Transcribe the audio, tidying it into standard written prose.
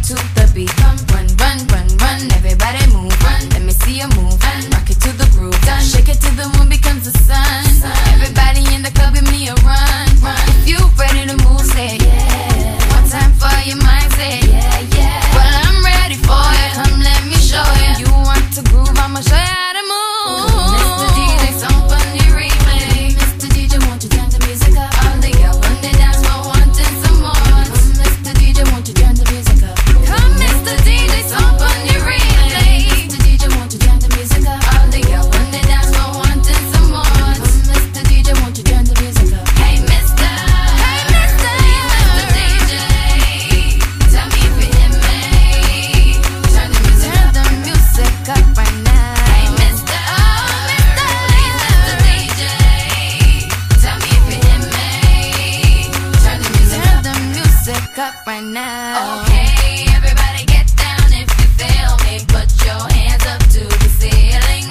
to the beat. Run, run, run, run, everybody move. Let me see you move. Rock it to the groove. Shake it till the moon becomes the sun. Everybody in the club, give me a run. If you ready to move, say yeah. One time for your mind, say yeah, yeah. Well, I'm ready for it. Come, let me show you. You want to groove, I'ma show you how to move. Mr. DJ, some funny replay. Mr. DJ, won't you turn the music up? All the girls on the dance floor wanting some more. Mr. DJ, won't you turn the music up? Come, Mr. DJ, some funny replay. Mr. DJ, won't you turn the music up? All the girls on the dance floor wanting some more. Mr. DJ, won't you turn the music up? Hey, Mr. Hey, Mr. Mr. DJ, tell me if you hear me. Turn the music up right now. Hey, Mr. Oh, Mr. Mr. DJ, tell me if you hear me. Turn the music up right now. Okay, everybody get down if you feel me. Put your hands up to the ceiling.